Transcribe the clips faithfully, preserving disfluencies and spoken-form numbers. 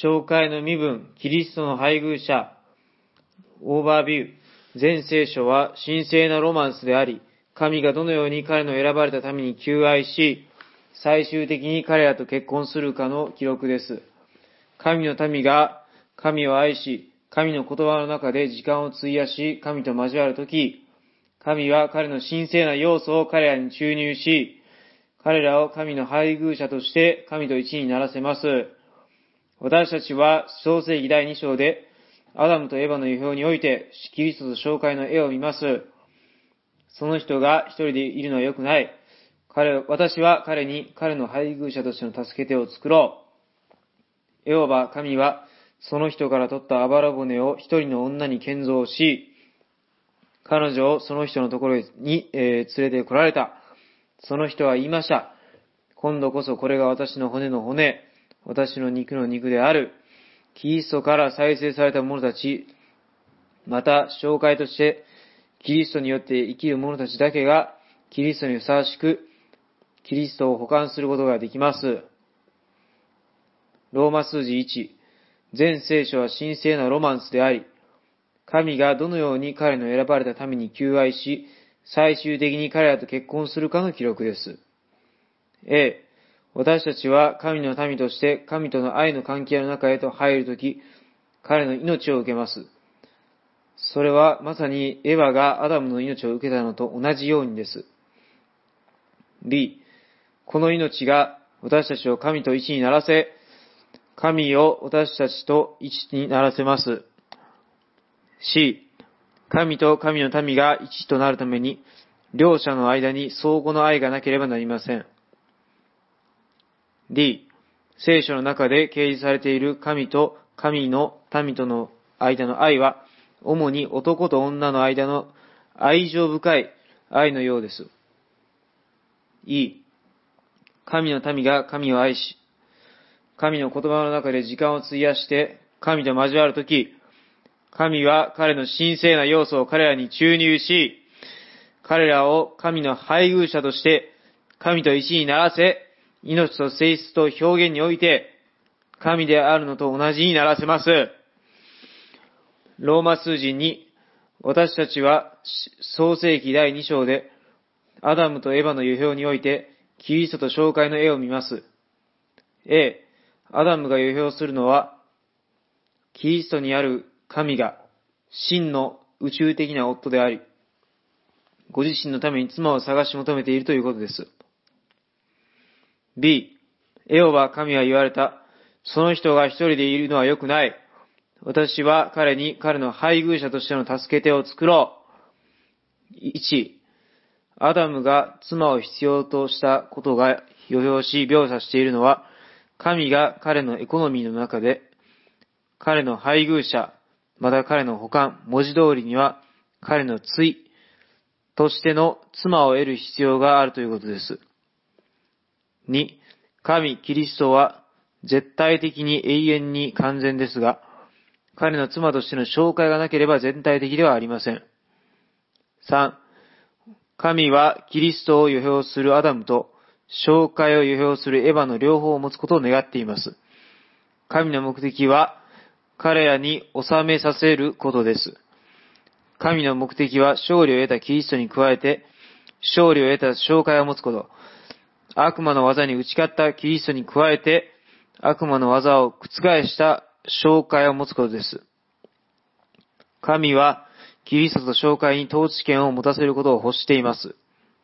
紹介の身分、キリストの配偶者、オーバービュー。全聖書は神聖なロマンスであり、神がどのように彼の選ばれたために求愛し、最終的に彼らと結婚するかの記録です。神の民が神を愛し、神の言葉の中で時間を費やし、神と交わるとき、神は彼の神聖な要素を彼らに注入し、彼らを神の配偶者として神と一にならせます。私たちは創世記だいに章で、アダムとエヴァの予表において、キリストと紹介の絵を見ます。その人が一人でいるのは良くない。彼、私は彼に彼の配偶者としての助け手を作ろう。エホバ神は、その人から取ったあばら骨を一人の女に建造し、彼女をその人のところに、えー、連れて来られた。その人は言いました。今度こそこれが私の骨の骨、私の肉の肉である。キリストから再生された者たち、また紹介としてキリストによって生きる者たちだけがキリストにふさわしくキリストを補完することができます。ローマ数字いち、全聖書は神聖なロマンスであり、神がどのように彼の選ばれたために求愛し、最終的に彼らと結婚するかの記録です。A、私たちは神の民として神との愛の関係の中へと入るとき、彼の命を受けます。それはまさにエヴァがアダムの命を受けたのと同じようにです。B、この命が私たちを神と一にならせ、神を私たちと一にならせます。C、神と神の民が一となるために、両者の間に相互の愛がなければなりません。D、聖書の中で掲示されている神と神の民との間の愛は、主に男と女の間の愛情深い愛のようです。E、神の民が神を愛し、神の言葉の中で時間を費やして神と交わるとき、神は彼の神聖な要素を彼らに注入し、彼らを神の配偶者として神と一にならせ、命と性質と表現において神であるのと同じにならせます。ローマ数字に、私たちは創世記だいに章でアダムとエヴァの予表においてキリストと紹介の絵を見ます。A、アダムが予表するのはキリストにある神が真の宇宙的な夫であり、ご自身のために妻を探し求めているということです。B、エホバ神は言われた。その人が一人でいるのは良くない。私は彼に彼の配偶者としての助け手を作ろう。いち、アダムが妻を必要としたことが予表し描写しているのは、神が彼のエコノミーの中で、彼の配偶者、また彼の補完、文字通りには彼の対としての妻を得る必要があるということです。に、神、キリストは絶対的に永遠に完全ですが、彼の妻としての紹介がなければ全体的ではありません。さん、神はキリストを予表するアダムと紹介を予表するエヴァの両方を持つことを願っています。神の目的は彼らに収めさせることです。神の目的は勝利を得たキリストに加えて勝利を得た紹介を持つこと。悪魔の技に打ち勝ったキリストに加えて、悪魔の技を覆した紹介を持つことです。神はキリストと紹介に統治権を持たせることを欲しています。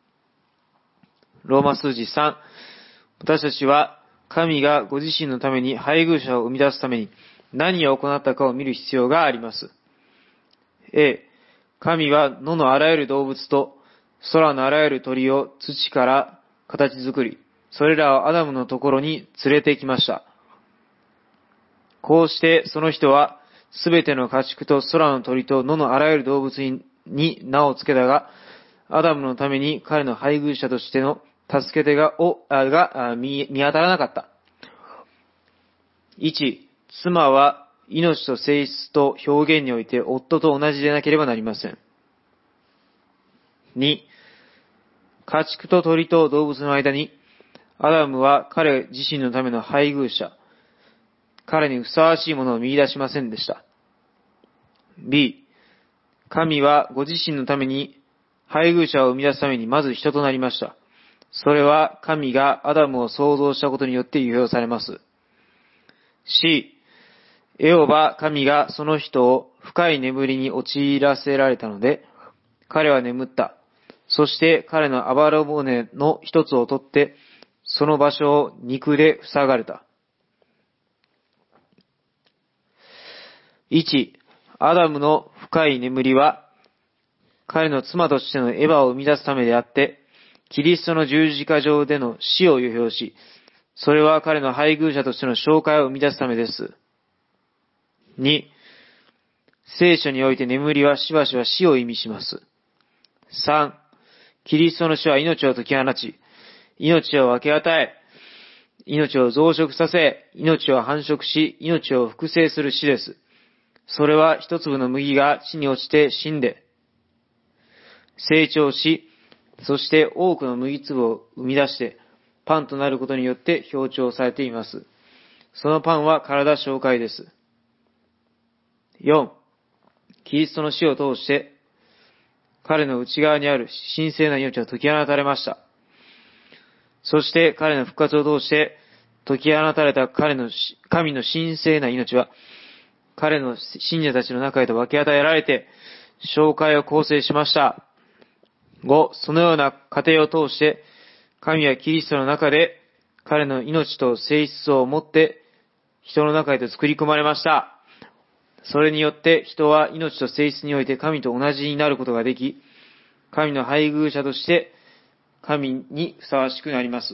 ローマ数字さん、私たちは神がご自身のために配偶者を生み出すために何を行ったかを見る必要があります。A、神は野のあらゆる動物と空のあらゆる鳥を土から形作り、それらをアダムのところに連れてきました。こうしてその人はすべての家畜と空の鳥と野のあらゆる動物に名を付けたが、アダムのために彼の配偶者としての助け手が、をが見、見当たらなかった。いち、妻は命と性質と表現において夫と同じでなければなりません。に、家畜と鳥と動物の間に、アダムは彼自身のための配偶者、 彼にふさわしいものを見出しませんでした。B、神はご自身のために配偶者を生み出すためにまず人となりました。それは神がアダムを創造したことによって有表されます。C、エホバ神がその人を深い眠りに陥らせられたので、彼は眠った。そして彼のあばら骨の一つを取って、その場所を肉で塞がれた。いち、アダムの深い眠りは、彼の妻としてのエヴァを生み出すためであって、キリストの十字架上での死を予表し、それは彼の配偶者としての紹介を生み出すためです。に、聖書において眠りはしばしば死を意味します。さん、キリストの死は命を解き放ち、命を分け与え、命を増殖させ、命を繁殖し、命を複製する死です。それは一粒の麦が地に落ちて死んで、成長し、そして多くの麦粒を生み出して、パンとなることによって表彰されています。そのパンは体紹介です。よん、キリストの死を通して、彼の内側にある神聖な命は解き放たれました。そして彼の復活を通して、解き放たれた彼の神の神聖な命は、彼の信者たちの中へと分け与えられて、紹介を構成しました。ご、そのような過程を通して、神はキリストの中で、彼の命と性質を持って、人の中へと作り込まれました。それによって人は命と性質において神と同じになることができ、神の配偶者として神にふさわしくなります。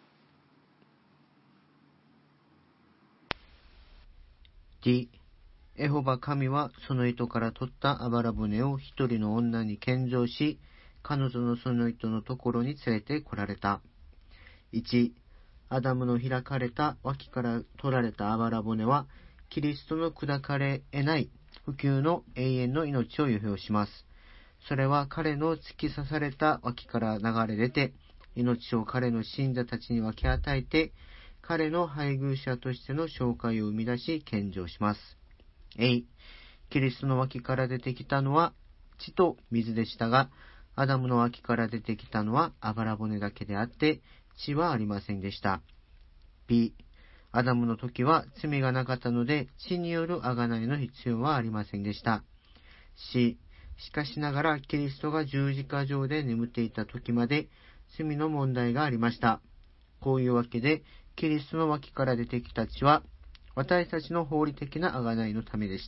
D、エホバ神はその糸から取ったあばら骨を一人の女に献上し、彼女のその糸のところに連れて来られた。いち、アダムの開かれた脇から取られたあばら骨は、キリストの砕かれ得ない不朽の永遠の命を予表します。それは彼の突き刺された脇から流れ出て、命を彼の信者たちに分け与えて、彼の配偶者としての紹介を生み出し献上します。A、キリストの脇から出てきたのは血と水でしたが、アダムの脇から出てきたのはあばら骨だけであって、血はありませんでした。B、アダムの時は罪がなかったので、血による贖いの必要はありませんでした。C、しかしながらキリストが十字架上で眠っていた時まで罪の問題がありました。こういうわけで、キリストの脇から出てきた血は、私たちの法理的な贖いのためでした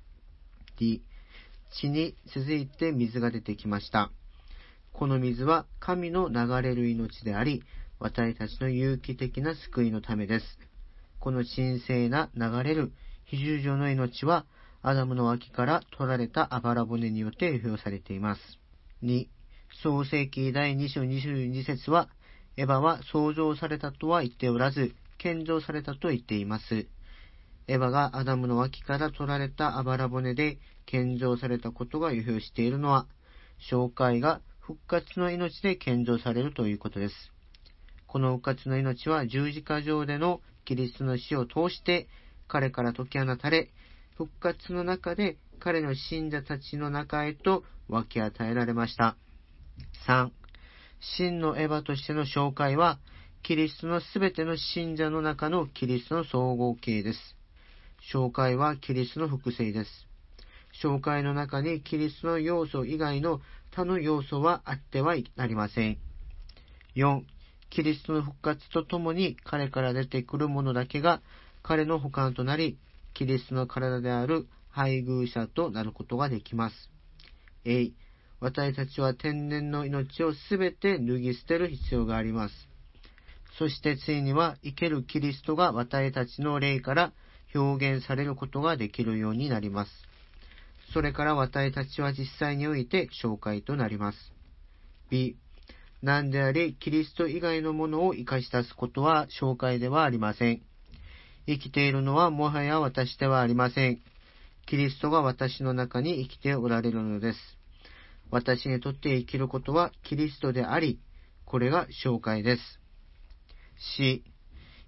。D、血に続いて水が出てきました。この水は神の流れる命であり、私たちの有機的な救いのためです。この神聖な流れる非従上の命は、アダムの脇から取られたあばら骨によって予表されています。に、創世記第に章にじゅうに節は、エヴァは創造されたとは言っておらず、献上されたと言っています。エヴァがアダムの脇から取られたあばら骨で献上されたことが予表しているのは、紹介が復活の命で献上されるということです。この復活の命は十字架上でのキリストの死を通して彼から解き放たれ、復活の中で彼の信者たちの中へと分け与えられました。さん、真のエヴァとしての紹介は、キリストのすべての信者の中のキリストの総合形です。紹介はキリストの複製です。紹介の中にキリストの要素以外の他の要素はあってはなりません。よん、キリストの復活とともに彼から出てくるものだけが彼の補完となり、キリストの体である配偶者となることができます。A、私たちは天然の命をすべて脱ぎ捨てる必要があります。そしてついには生けるキリストが私たちの霊から表現されることができるようになります。それから私たちは実際において紹介となります。B、何であれキリスト以外のものを生かし出すことは紹介ではありません。生きているのはもはや私ではありません。キリストが私の中に生きておられるのです。私にとって生きることはキリストであり、これが紹介です。C、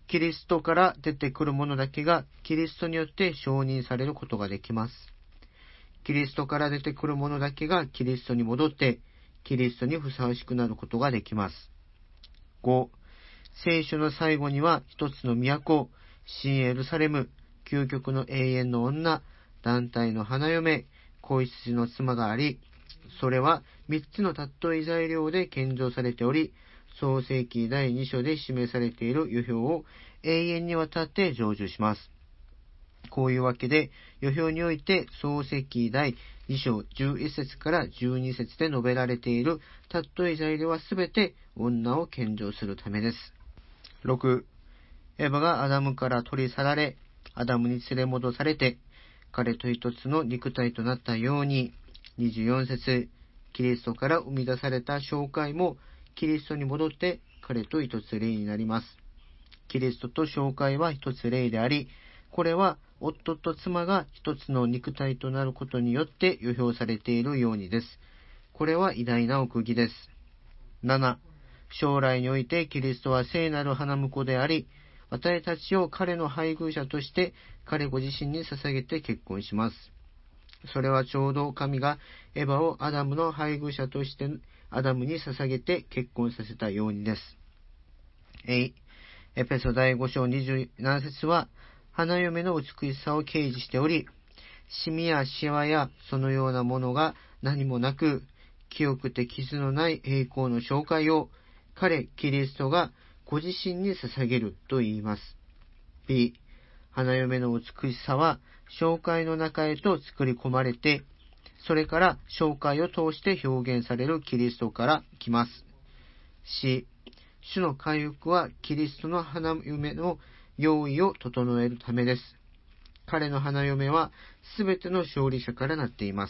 キリストから出てくるものだけがキリストによって承認されることができます。キリストから出てくるものだけがキリストに戻って、キリストにふさわしくなることができます。ご、聖書の最後には一つの都、新エルサレム、究極の永遠の女、団体の花嫁、子羊の妻があり、それは三つの尊い材料で献上されており、創世記だいに章で示されている予表を永遠にわたって成就します。こういうわけで、予表において創世記だいに章じゅういち節からじゅうに節で述べられている尊い材料はすべて女を献上するためです。ろく、エヴァがアダムから取り去られ、アダムに連れ戻されて、彼と一つの肉体となったように、にじゅうよん節、キリストから生み出された教会もキリストに戻って彼と一つ霊になります。キリストと教会は一つ霊であり、これは夫と妻が一つの肉体となることによって予表されているようにです。これは偉大な奥義です。なな、将来においてキリストは聖なる花婿であり、私たちを彼の配偶者として彼ご自身に捧げて結婚します。それはちょうど神がエヴァをアダムの配偶者としてアダムに捧げて結婚させたようにです。エエペソだいご章にじゅうなな節は花嫁の美しさを掲示しており、シミやシワやそのようなものが何もなく、清くて傷のない栄光の紹介を彼キリストがご自身に捧げると言います。B、花嫁の美しさは紹介の中へと作り込まれて、それから紹介を通して表現されるキリストから来ます。C、主の回復はキリストの花嫁の用意を整えるためです。彼の花嫁はすべての勝利者からなっています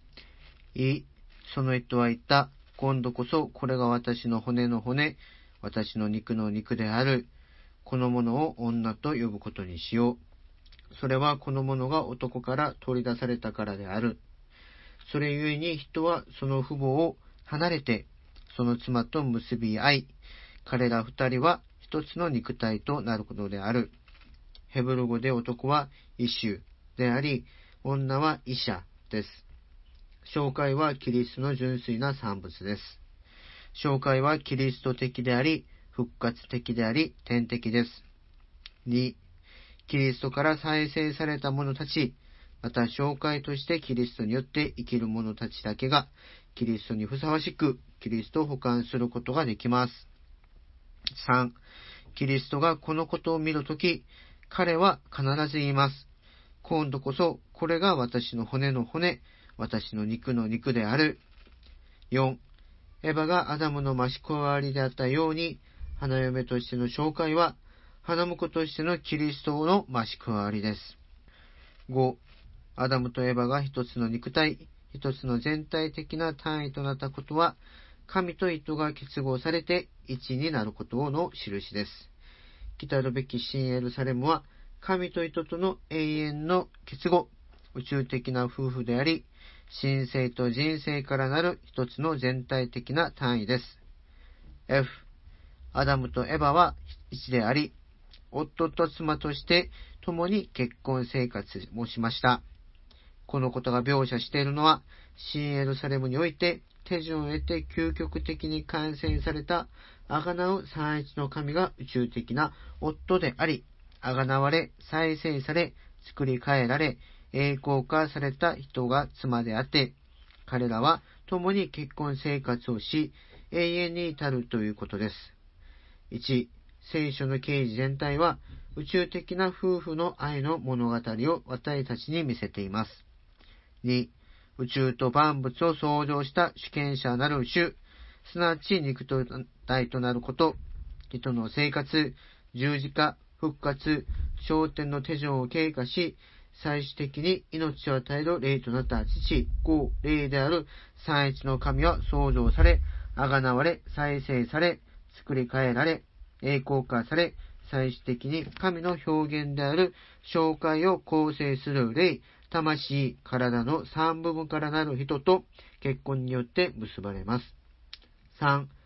。E、その人は言った。今度こそこれが私の骨の骨、私の肉の肉である。このものを女と呼ぶことにしよう。それはこのものが男から取り出されたからである。それゆえに人はその父母を離れて、その妻と結び合い、彼ら二人は一つの肉体となることである。ヘブル語で男はイシュであり、女はイシャです。紹介はキリストの純粋な産物です。紹介はキリスト的であり、復活的であり、天的です。に、キリストから再生された者たち、また紹介としてキリストによって生きる者たちだけが、キリストにふさわしく、キリストを補完することができます。さん、キリストがこのことを見るとき、彼は必ず言います。今度こそ、これが私の骨の骨、私の肉の肉である。よん、エヴァがアダムの増し加わりであったように、花嫁としての紹介は、花婿としてのキリストの増し加わりです。ご、アダムとエヴァが一つの肉体、一つの全体的な単位となったことは、神と糸が結合されて一になることの印です。来たるべき新エルサレムは、神と糸との永遠の結合、宇宙的な夫婦であり、神性と人生からなる一つの全体的な単位です。F、アダムとエヴァは一であり、夫と妻として共に結婚生活もしました。このことが描写しているのは、新エルサレムにおいて手順を得て究極的に完成された贖う三一の神が宇宙的な夫であり、贖われ、再生され、作り変えられ、栄光化された人が妻であって、彼らは共に結婚生活をし、永遠に至るということです。いち、聖書の啓示全体は宇宙的な夫婦の愛の物語を私たちに見せています。に、宇宙と万物を創造した主権者なる主、すなわち肉体となること、人の生活、十字架、復活、昇天の手順を経過し、最終的に命を与える霊となった父、子、霊である三一の神は創造され、贖われ、再生され、作り変えられ、栄光化され、最終的に神の表現である紹介を構成する霊、魂、体の三部分からなる人と結婚によって結ばれます。さん、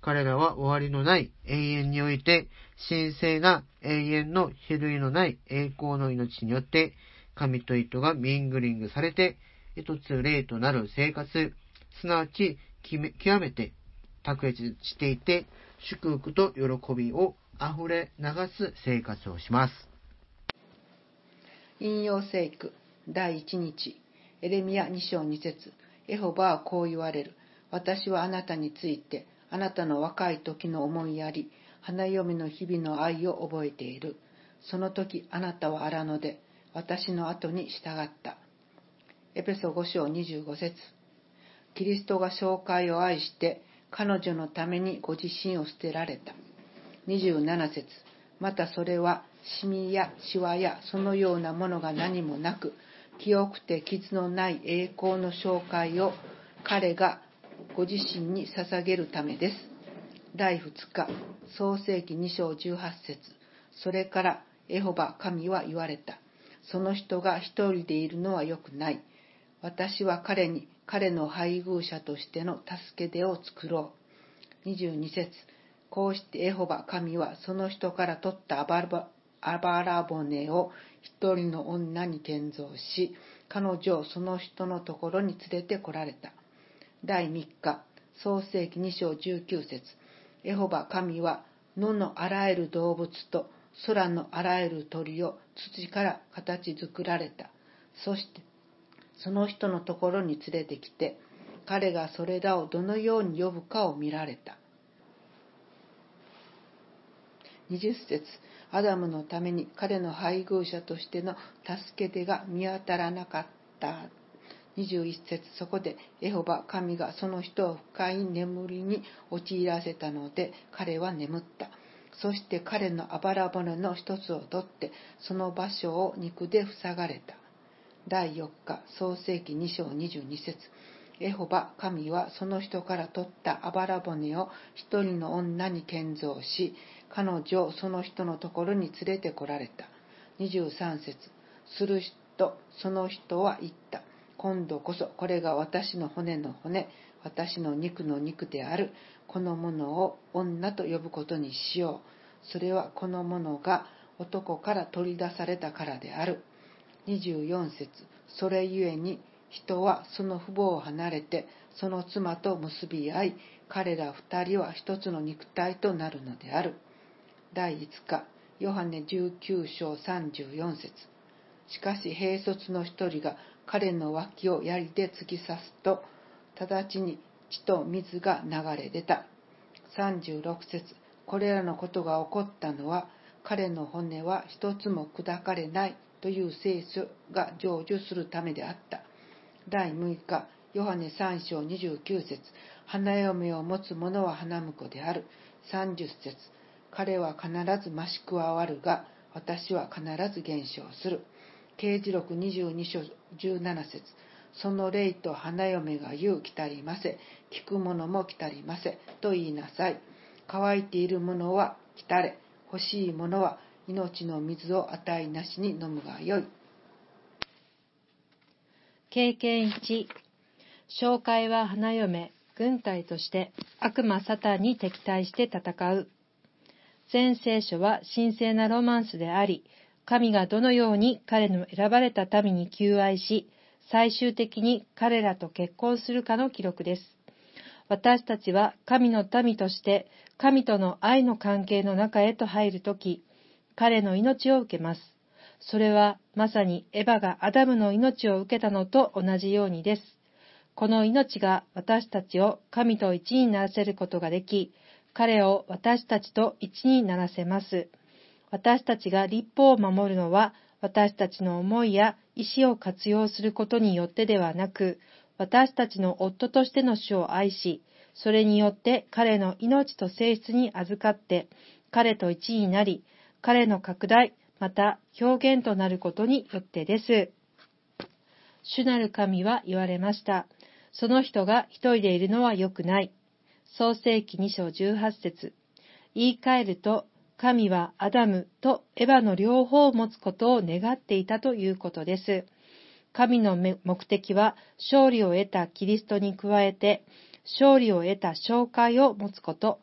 彼らは終わりのない永遠において、神聖な永遠の比類のない栄光の命によって、神と糸がミングリングされて、一つ霊となる生活、すなわち極めて卓越していて、祝福と喜びを溢れ流す生活をします。 引用聖句第一日、エレミヤに章に節、エホバはこう言われる。私はあなたについて、あなたの若い時の思いやり、花嫁の日々の愛を覚えている。その時あなたは荒野で、私の後に従った。エペソご章にじゅうご節、キリストが教会を愛して、彼女のためにご自身を捨てられた。にじゅうなな節、またそれはシミやシワやそのようなものが何もなく、清くて傷のない栄光の教会を彼がご自身に捧げるためです。だいふつか、創世記に章じゅうはち節、それからエホバ神は言われた。その人が一人でいるのはよくない。私は彼に彼の配偶者としての助け手を作ろう。にじゅうに節、こうしてエホバ神はその人から取ったあばらあばら骨を一人の女に建造し、彼女をその人のところに連れて来られた。だいみっか、創世記に章じゅうきゅう節、エホバ神は野のあらゆる動物と空のあらゆる鳥を土から形作られた。そしてその人のところに連れてきて、彼がそれらをどのように呼ぶかを見られた。にじゅう節、アダムのために彼の配偶者としての助け手が見当たらなかった。にじゅういち節、そこでエホバ神がその人を深い眠りに陥らせたので、彼は眠った。そして彼のあばら骨の一つを取って、その場所を肉で塞がれた。だいよっか、創世記に章にじゅうに節、エホバ神はその人から取ったあばら骨を一人の女に建造し、彼女をその人のところに連れて来られた。にじゅうさん節、するとその人は言った。今度こそこれが私の骨の骨、私の肉の肉である。このものを女と呼ぶことにしよう。それはこのものが男から取り出されたからである。にじゅうよん節、それゆえに人はその父母を離れてその妻と結び合い、彼ら二人は一つの肉体となるのである。だいいつか、ヨハネじゅうきゅう章さんじゅうよん節、しかし兵卒の一人が彼の脇を槍で突き刺すと、直ちに血と水が流れ出た。さんじゅうろく節、これらのことが起こったのは、彼の骨は一つも砕かれないという聖書が成就するためであった。だいむいか、ヨハネさん章にじゅうきゅう節、花嫁を持つ者は花婿である。さんじゅう節、彼は必ず増し加わるが、私は必ず減少する。啓示録にじゅうに章じゅうなな節、その霊と花嫁が言う、来たりませ、聞く者も来たりませと言いなさい。乾いている者は来たれ、欲しい者は命の水を値なしに飲むがよい。 経験いち、教会は花嫁、軍隊として悪魔サタンに敵対して戦う。全聖書は神聖なロマンスであり、神がどのように彼の選ばれた民に求愛し、最終的に彼らと結婚するかの記録です。私たちは神の民として神との愛の関係の中へと入るとき、彼の命を受けます。それはまさにエバがアダムの命を受けたのと同じようにです。この命が私たちを神と一にならせることができ、彼を私たちと一にならせます。私たちが律法を守るのは、私たちの思いや意志を活用することによってではなく、私たちの夫としての主を愛し、それによって彼の命と性質に預かって、彼と一になり、彼の拡大、また表現となることによってです。主なる神は言われました。その人が一人でいるのは良くない。創世記に章じゅうはち節。言い換えると、神はアダムとエバの両方を持つことを願っていたということです。神の目的は勝利を得たキリストに加えて、勝利を得た教会を持つこと、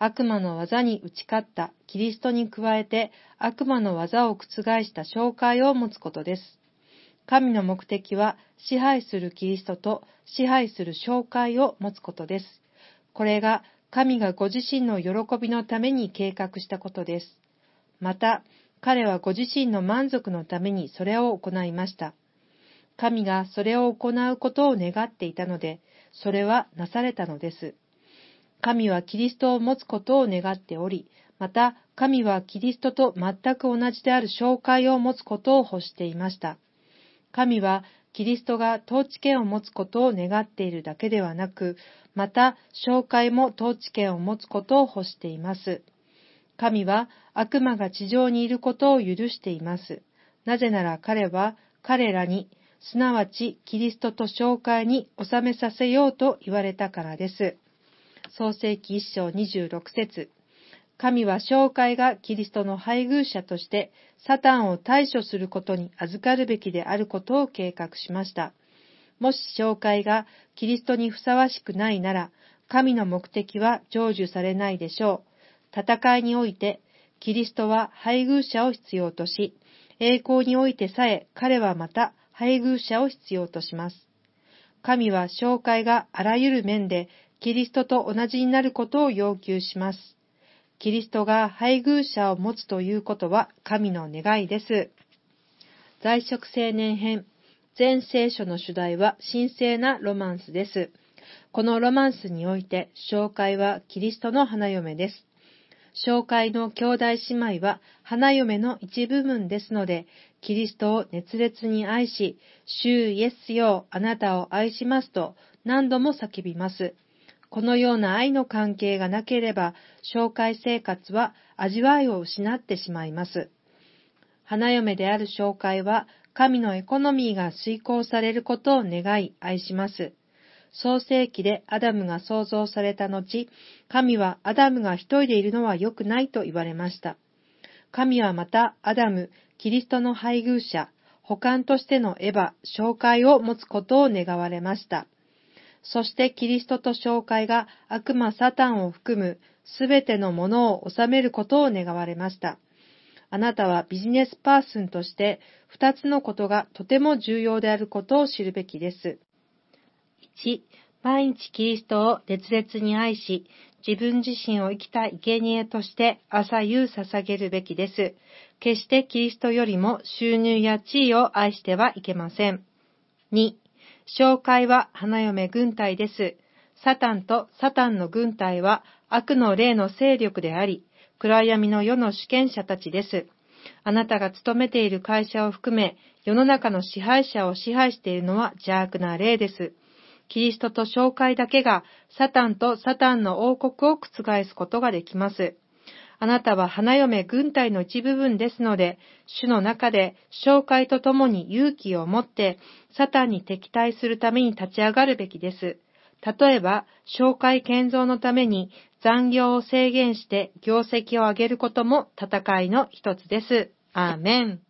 悪魔の技に打ち勝ったキリストに加えて悪魔の技を覆した紹介を持つことです。神の目的は支配するキリストと支配する紹介を持つことです。これが神がご自身の喜びのために計画したことです。また、彼はご自身の満足のためにそれを行いました。神がそれを行うことを願っていたので、それはなされたのです。神はキリストを持つことを願っており、また神はキリストと全く同じである紹介を持つことを欲していました。神はキリストが統治権を持つことを願っているだけではなく、また紹介も統治権を持つことを欲しています。神は悪魔が地上にいることを許しています。なぜなら彼は彼らに、すなわちキリストと紹介に収めさせようと言われたからです。創世記一章にじゅうろく節。神は紹介がキリストの配偶者としてサタンを対処することに預かるべきであることを計画しました。もし紹介がキリストにふさわしくないなら、神の目的は成就されないでしょう。戦いにおいて、キリストは配偶者を必要とし、栄光においてさえ彼はまた配偶者を必要とします。神は紹介があらゆる面でキリストと同じになることを要求します。キリストが配偶者を持つということは神の願いです。在職青年編。全聖書の主題は神聖なロマンスです。このロマンスにおいて、紹介はキリストの花嫁です。紹介の兄弟姉妹は花嫁の一部分ですので、キリストを熱烈に愛し、主イエスよ、あなたを愛しますと何度も叫びます。このような愛の関係がなければ、紹介生活は味わいを失ってしまいます。花嫁である紹介は、神のエコノミーが遂行されることを願い愛します。創世記でアダムが創造された後、神はアダムが一人でいるのは良くないと言われました。神はまたアダム、キリストの配偶者、補完としてのエヴァ、紹介を持つことを願われました。そしてキリストと紹介が悪魔サタンを含むすべてのものを治めることを願われました。あなたはビジネスパーソンとして二つのことがとても重要であることを知るべきです。いち、毎日キリストを熱烈に愛し、自分自身を生きた生贄として朝夕捧げるべきです。決してキリストよりも収入や地位を愛してはいけません。に、紹介は花嫁軍隊です。サタンとサタンの軍隊は悪の霊の勢力であり、暗闇の世の主権者たちです。あなたが勤めている会社を含め、世の中の支配者を支配しているのは邪悪な霊です。キリストと紹介だけがサタンとサタンの王国を覆すことができます。あなたは花嫁軍隊の一部分ですので、主の中で紹介とともに勇気を持ってサタンに敵対するために立ち上がるべきです。例えば、紹介建造のために残業を制限して業績を上げることも戦いの一つです。アーメン。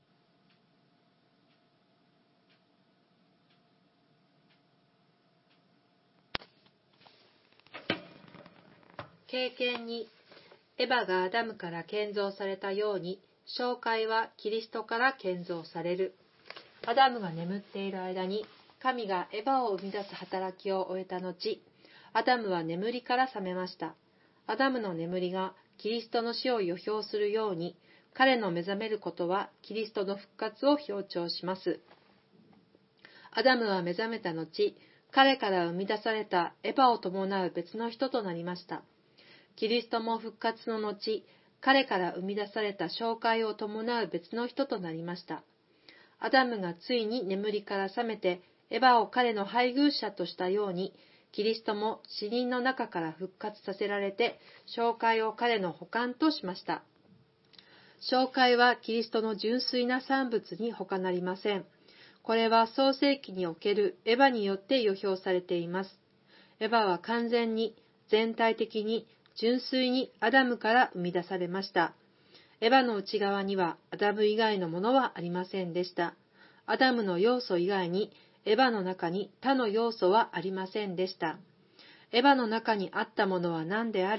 経験に、エヴァがアダムから建造されたように、紹介はキリストから建造される。アダムが眠っている間に、神がエヴァを生み出す働きを終えた後、アダムは眠りから覚めました。アダムの眠りがキリストの死を予表するように、彼の目覚めることはキリストの復活を表彰します。アダムは目覚めた後、彼から生み出されたエヴァを伴う別の人となりました。キリストも復活の後、彼から生み出された紹介を伴う別の人となりました。アダムがついに眠りから覚めて、エヴァを彼の配偶者としたように、キリストも死人の中から復活させられて、紹介を彼の補完としました。紹介はキリストの純粋な産物に他なりません。これは創世記におけるエヴァによって予表されています。エヴァは完全に、全体的に、純粋にアダムから生み出されました。エヴァの内側にはアダム以外のものはありませんでした。アダムの要素以外にエヴァの中に他の要素はありませんでした。エヴァの中にあったものは何であれ、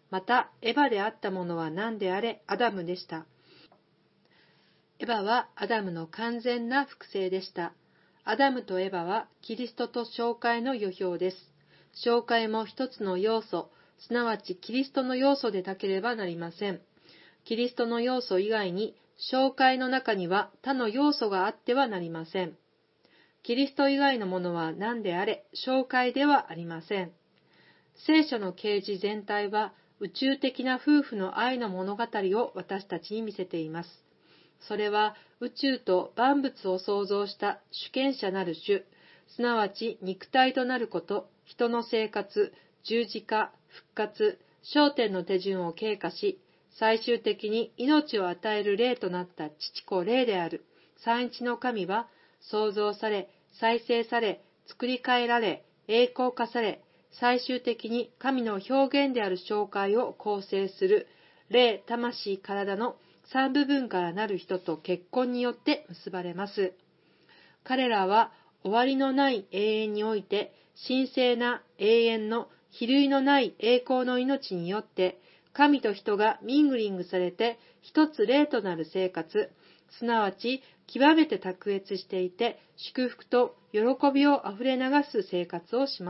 また、エバであったものは何であれ、アダムでした。エバはアダムの完全な複製でした。アダムとエバはキリストと教会の予表です。教会も一つの要素、すなわちキリストの要素でなければなりません。キリストの要素以外に、教会の中には他の要素があってはなりません。キリスト以外のものは何であれ、教会ではありません。聖書の啓示全体は宇宙的な夫婦の愛の物語を私たちに見せています。それは宇宙と万物を創造した主権者なる主、すなわち肉体となること、人の生活、十字架、復活、昇天の手順を経過し、最終的に命を与える霊となった父子霊である三一の神は、創造され、再生され、作り変えられ、栄光化され、最終的に神の表現である教会を構成する霊、魂、体の三部分からなる人と結婚によって結ばれます。彼らは終わりのない永遠において、神聖な永遠の比類のない栄光の命によって、神と人がミングリングされて一つ霊となる生活、すなわち極めて卓越していて、祝福と喜びをあふれ流す生活をします。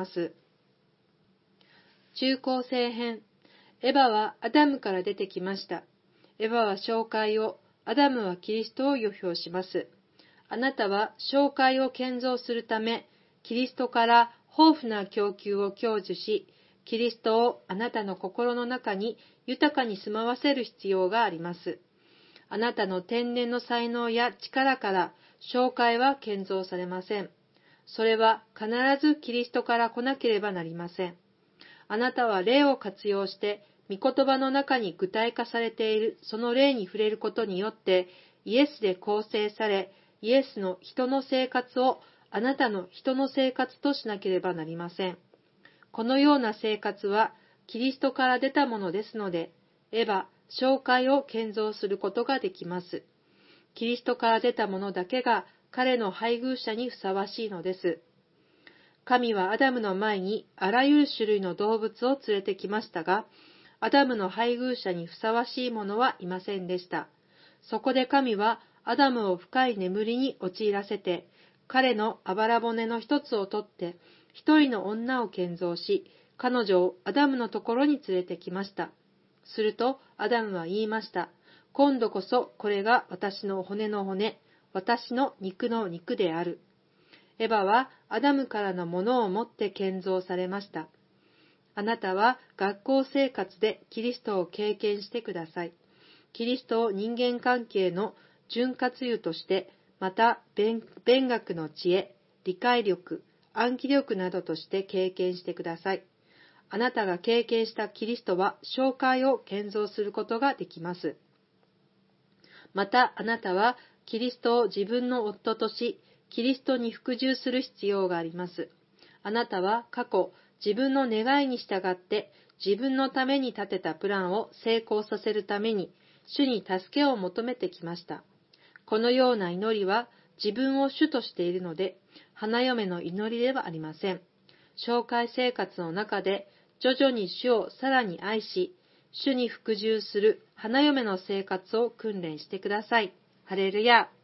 中高生編。エバはアダムから出てきました。エバは教会を、アダムはキリストを予表します。あなたは教会を建造するため、キリストから豊富な供給を享受し、キリストをあなたの心の中に豊かに住まわせる必要があります。あなたの天然の才能や力から教会は建造されません。それは必ずキリストから来なければなりません。あなたは霊を活用して、御言葉の中に具体化されているその霊に触れることによって、イエスで構成され、イエスの人の生活をあなたの人の生活としなければなりません。このような生活はキリストから出たものですので、エヴァ、教会を建造することができます。キリストから出たものだけが彼の配偶者にふさわしいのです。神はアダムの前にあらゆる種類の動物を連れてきましたが、アダムの配偶者にふさわしいものはいませんでした。そこで神はアダムを深い眠りに陥らせて、彼のあばら骨の一つを取って、一人の女を建造し、彼女をアダムのところに連れてきました。するとアダムは言いました。今度こそこれが私の骨の骨、私の肉の肉である。エヴァはアダムからのものを持って建造されました。あなたは学校生活でキリストを経験してください。キリストを人間関係の潤滑油として、また弁学の知恵、理解力、暗記力などとして経験してください。あなたが経験したキリストは教会を建造することができます。またあなたはキリストを自分の夫とし、キリストに服従する必要があります。あなたは過去、自分の願いに従って自分のために立てたプランを成功させるために主に助けを求めてきました。このような祈りは自分を主としているので、花嫁の祈りではありません。教会生活の中で徐々に主をさらに愛し、主に服従する花嫁の生活を訓練してください。ハレルヤ。